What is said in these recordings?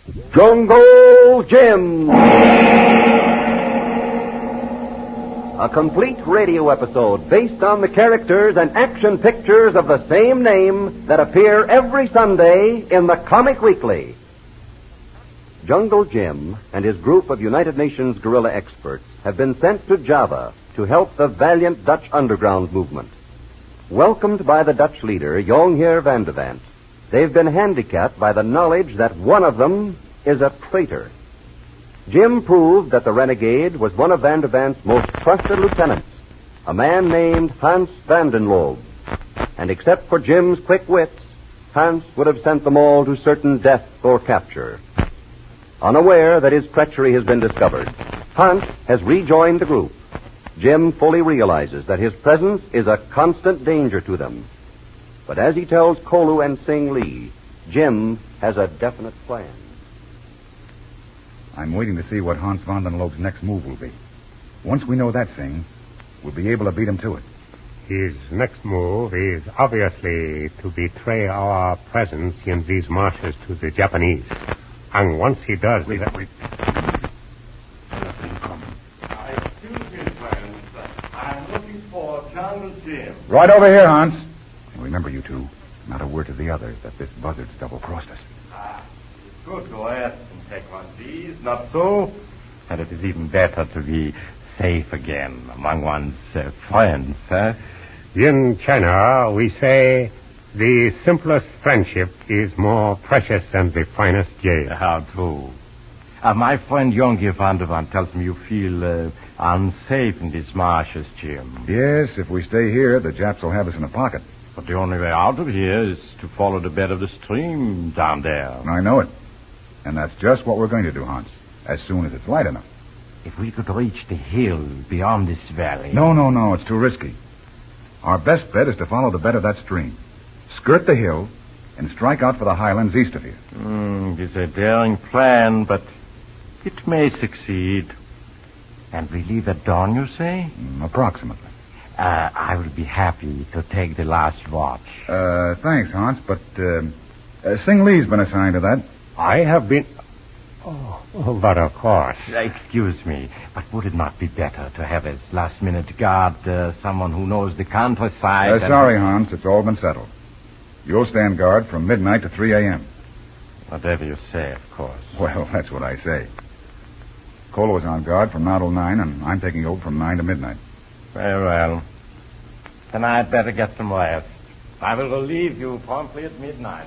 Jungle Jim. A complete radio episode based on the characters and action pictures of the same name that appear every Sunday in the Comic Weekly. Jungle Jim and his group of United Nations guerrilla experts have been sent to Java to help the valiant Dutch underground movement. Welcomed by the Dutch leader, Jonkheer van de Want, they've been handicapped by the knowledge that one of them is a traitor. Jim proved that the renegade was one of Van de Want's most trusted lieutenants, a man named Hans van den Loop. And except for Jim's quick wits, Hans would have sent them all to certain death or capture. Unaware that his treachery has been discovered, Hans has rejoined the group. Jim fully realizes that his presence is a constant danger to them. But as he tells Kolu and Sing Lee, Jim has a definite plan. I'm waiting to see what Hans van den Loop's next move will be. Once we know that thing, we'll be able to beat him to it. His next move is obviously to betray our presence in these marshes to the Japanese. And once he does... Wait. Nothing coming. Excuse me, friends. I'm looking for Jungle Jim. Right over here, Hans. And remember, you two, not a word to the others that this buzzard's double-crossed us. It's good to ask and take one of these, not so? And it is even better to be safe again among one's friends, huh? In China, we say the simplest friendship is more precious than the finest jade. How true. My friend Jonkheer van de Want tells me you feel unsafe in these marshes, Jim. Yes, if we stay here, the Japs will have us in a pocket. But the only way out of here is to follow the bed of the stream down there. I know it. And that's just what we're going to do, Hans, as soon as it's light enough. If we could reach the hill beyond this valley... No, it's too risky. Our best bet is to follow the bed of that stream, skirt the hill, and strike out for the highlands east of here. It's a daring plan, but it may succeed. And we leave at dawn, you say? Approximately. I will be happy to take the last watch. Thanks, Hans, but Sing Lee's been assigned to that. I have been... Oh, but of course. Excuse me, but would it not be better to have as last-minute guard someone who knows the countryside? Sorry, Hans, it's all been settled. You'll stand guard from midnight to 3 a.m. Whatever you say, of course. Well, that's what I say. Kolo is on guard from now till 9, and I'm taking over from 9 to midnight. Very well. Then I'd better get some rest. I will relieve you promptly at midnight.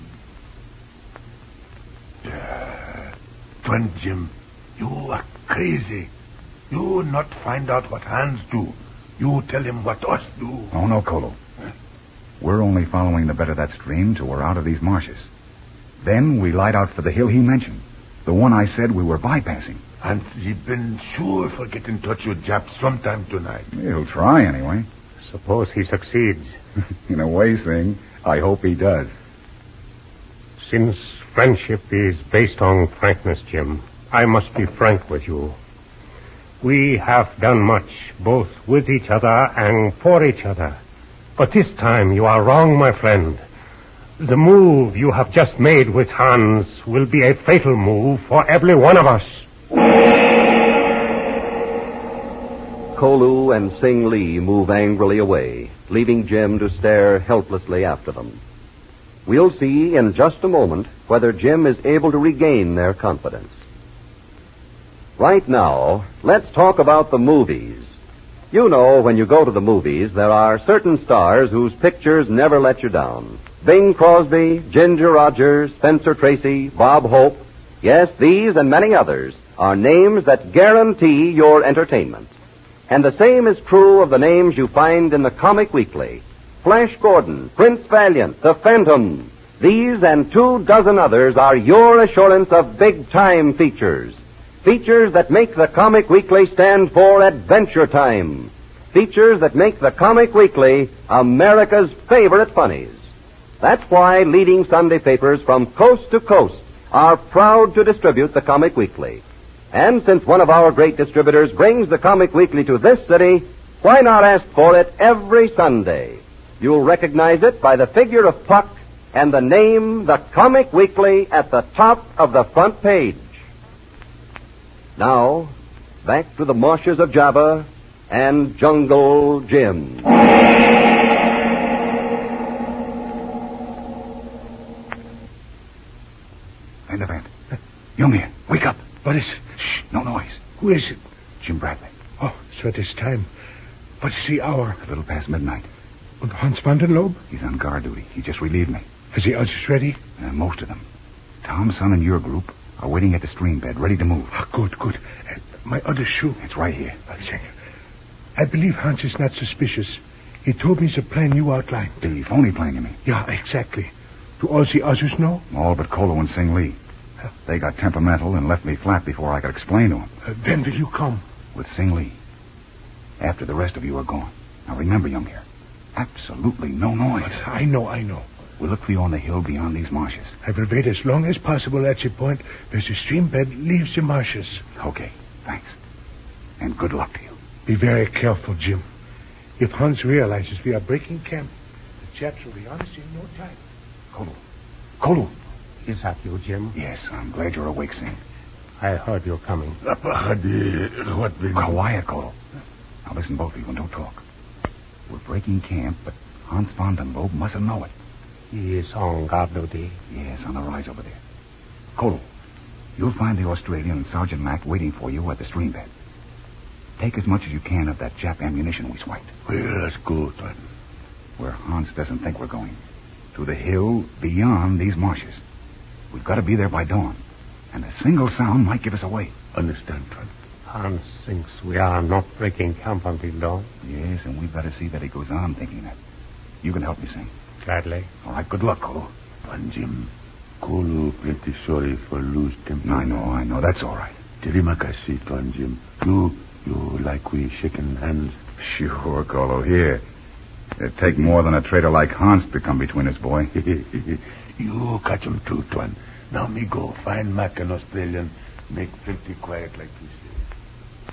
Friend Jim, you are crazy. You will not find out what Hans do. You tell him what us do. Oh, no, Kolo. We're only following the bed of that stream till we're out of these marshes. Then we light out for the hill he mentioned, the one I said we were bypassing. And he's been sure for get in touch with Jap sometime tonight. He'll try anyway. Suppose he succeeds. In a way, Sing, I hope he does. Since friendship is based on frankness, Jim, I must be frank with you. We have done much, both with each other and for each other. But this time you are wrong, my friend. The move you have just made with Hans will be a fatal move for every one of us. Kolu and Sing Lee move angrily away, leaving Jim to stare helplessly after them. We'll see in just a moment whether Jim is able to regain their confidence. Right now, let's talk about the movies. You know, when you go to the movies, there are certain stars whose pictures never let you down. Bing Crosby, Ginger Rogers, Spencer Tracy, Bob Hope. Yes, these and many others are names that guarantee your entertainment. And the same is true of the names you find in the Comic Weekly. Flash Gordon, Prince Valiant, The Phantom. These and 24 others are your assurance of big-time features. Features that make the Comic Weekly stand for Adventure Time. Features that make the Comic Weekly America's favorite funnies. That's why leading Sunday papers from coast to coast are proud to distribute the Comic Weekly. And since one of our great distributors brings the Comic Weekly to this city, why not ask for it every Sunday? You'll recognize it by the figure of Puck and the name, the Comic Weekly, at the top of the front page. Now, back to the marshes of Java and Jungle Jim. Vandervant. Young here, wake up. What is it? Shh, no noise. Who is it? Jim Bradley. Oh, so it is time. What's the hour? A little past midnight. And Hans van der Loop? He's on guard duty. He just relieved me. Has the others ready? Most of them. Tom's son and your group are waiting at the stream bed, ready to move. Ah, good. My other shoe. It's right here. I'll check it. I believe Hans is not suspicious. He told me the plan you outlined. The phony plan, you mean? Yeah, exactly. Do all the others know? All but Kolo and Sing Lee. They got temperamental and left me flat before I could explain to them. When will you come? With Sing Lee. After the rest of you are gone. Now remember, young here, absolutely no noise. I know. We'll look for you on the hill beyond these marshes. I will wait as long as possible at the point where the stream bed leaves the marshes. Okay, thanks. And good luck to you. Be very careful, Jim. If Hans realizes we are breaking camp, the chaps will be on us in no time. Kolo. Is that you, Jim? Yes, I'm glad you're awake, Sing. I heard you coming. What will... Quiet, Kolo. Now listen, both of you, and don't talk. We're breaking camp, but Hans van den Loop mustn't know it. He is on guard duty. Yes, on the rise over there. Kolo, you'll find the Australian and Sergeant Mack waiting for you at the stream bed. Take as much as you can of that Jap ammunition we swiped. Well, let's go, then. Where Hans doesn't think we're going. To the hill beyond these marshes. We've got to be there by dawn. And a single sound might give us away. Understand, Tron? Hans thinks we are not breaking camp until dawn. Yes, and we've got to see that he goes on thinking that. You can help me, Sing. Gladly. All right, good luck, Kolo. Pan Jim, Kolo plenty sorry for lose temper. I know. That's all right. Terima kasih, Pan Jim. You like we shaking hands? Sure, Kolo. Here. It'd take more than a traitor like Hans to come between us, boy. You catch him too, Twan. Now me go find Mac and Australian. Make plenty quiet like you say.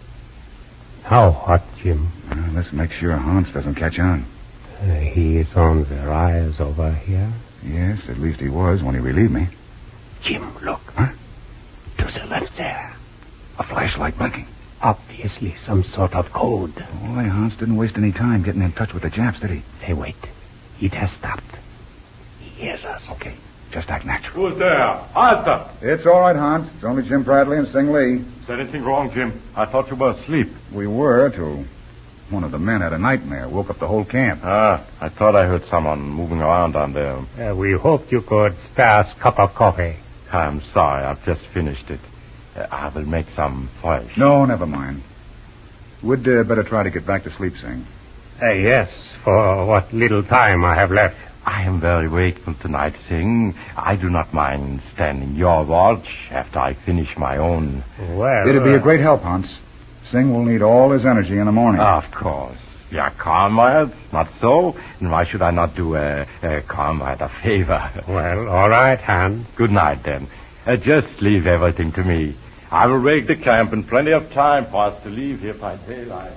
How hot, Jim? Let's make sure Hans doesn't catch on. He is on the rise over here. Yes, at least he was when he relieved me. Jim, look. Huh? To the left there. A flashlight blinking. Obviously some sort of code. Boy, Hans didn't waste any time getting in touch with the Japs, did he? Hey, wait. It has stopped. He hears us. Okay, just act natural. Who's there? Answer! It's all right, Hans. It's only Jim Bradley and Sing Lee. Is there anything wrong, Jim? I thought you were asleep. We were, till one of the men had a nightmare, woke up the whole camp. I thought I heard someone moving around down there. We hoped you could spare us a cup of coffee. I'm sorry, I've just finished it. I will make some fresh. No, never mind. We'd better try to get back to sleep, Sing. Yes, for what little time I have left. I am very wakeful tonight, Sing. I do not mind standing your watch after I finish my own. Well, It'd be a great help, Hans. Sing will need all his energy in the morning. Of course. We are comrades, not so? And why should I not do a comrade a favor? Well, all right, Hans. Good night, then. Just leave everything to me. I will wake the camp in plenty of time for us to leave here by daylight.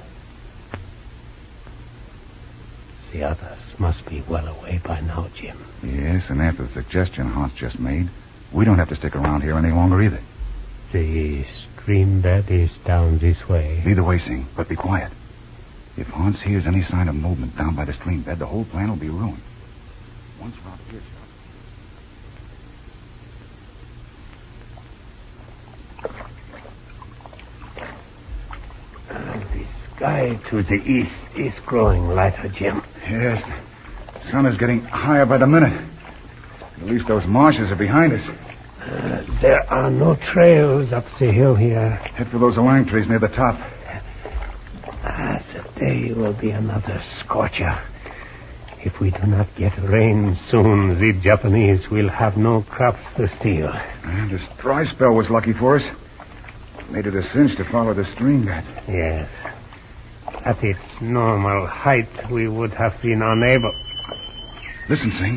The others must be well away by now, Jim. Yes, and after the suggestion Hans just made, we don't have to stick around here any longer either. The stream bed is down this way. Either way, Sing, but be quiet. If Hans hears any sign of movement down by the stream bed, the whole plan will be ruined. Once we're out of earshot. The sky to the east is growing lighter, Jim. Yes, the sun is getting higher by the minute. At least those marshes are behind us. There are no trails up the hill here. Head for those alang trees near the top. The day will be another scorcher. If we do not get rain soon, the Japanese will have no crops to steal. And this dry spell was lucky for us. Made it a cinch to follow the stream bed. Yes. At its normal height, we would have been unable. Listen, Sing.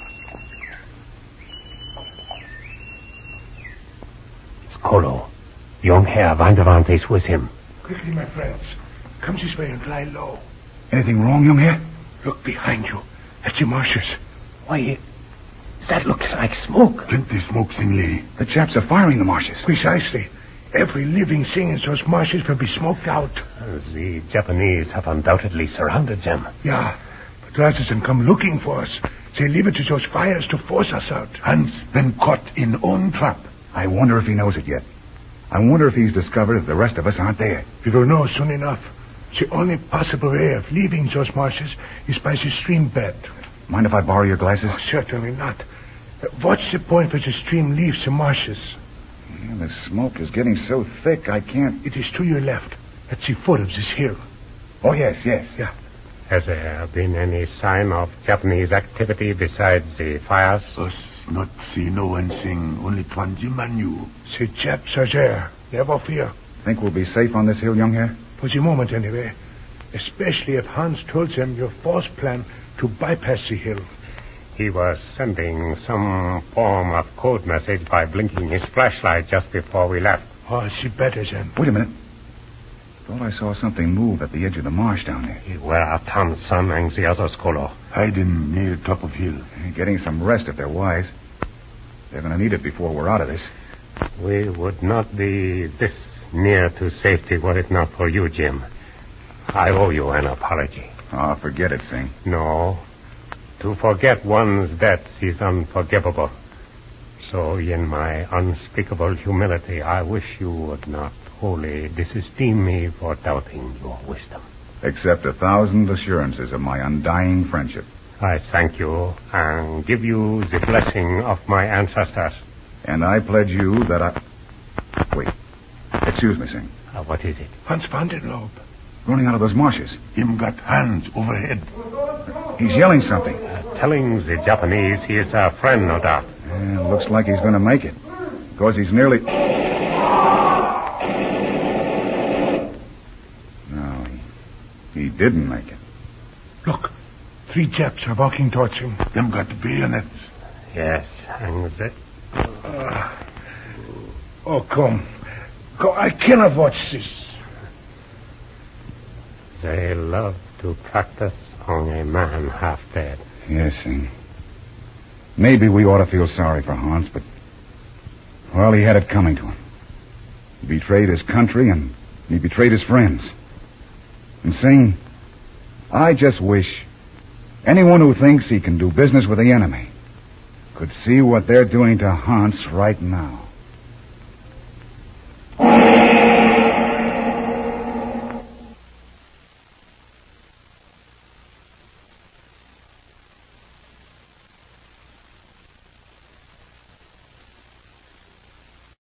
It's Kolo. Young Herr Vandervant is with him. Quickly, my friends. Come this way and lie low. Anything wrong, young Herr? Look behind you. At the marshes. Why, That looks like smoke. Plenty smoke, Singley. The chaps are firing the marshes. Precisely. Every living thing in those marshes will be smoked out. The Japanese have undoubtedly surrounded them. Yeah, but rather than come looking for us, they leave it to those fires to force us out. Hans been caught in own trap. I wonder if he knows it yet. I wonder if he's discovered that the rest of us aren't there. We will know soon enough. The only possible way of leaving those marshes is by the stream bed. Mind if I borrow your glasses? Oh, certainly not. Watch the point where the stream leaves the marshes. Yeah, the smoke is getting so thick I can't... It is to your left, at the foot of this hill. Oh, yes. Yeah. Has there been any sign of Japanese activity besides the fires? Us not see no one thing, only Tuan Jim and you. The Japs are there. Never fear. Think we'll be safe on this hill, young hare? For the moment, anyway. Especially if Hans told them your false plan to bypass the hill. He was sending some form of code message by blinking his flashlight just before we left. Oh, see better then. Wait a minute. Thought I saw something move at the edge of the marsh down there. Where are Tom's son and the others, Kolo? Hiding near top of hill. Getting some rest if they're wise. They're going to need it before we're out of this. We would not be this near to safety were it not for you, Jim. I owe you an apology. Oh, forget it, Sing. No. To forget one's debts is unforgivable. So in my unspeakable humility, I wish you would not wholly disesteem me for doubting your wisdom. Accept 1,000 assurances of my undying friendship. I thank you and give you the blessing of my ancestors. And I pledge you that I... Wait. Excuse me, Sing. What is it? Hans van der Loop. Running out of those marshes. Him got hands overhead. He's yelling something. Telling the Japanese he is a friend, no doubt. Looks like he's going to make it. Because he's nearly... No, he didn't make it. Look, 3 Japs are walking towards him. Them got bayonets. Yes, and that... Oh, come. I cannot watch this. They love to practice on a man half dead. Yes, Sing. Maybe we ought to feel sorry for Hans, but... Well, he had it coming to him. He betrayed his country, and he betrayed his friends. And, Sing, I just wish anyone who thinks he can do business with the enemy could see what they're doing to Hans right now.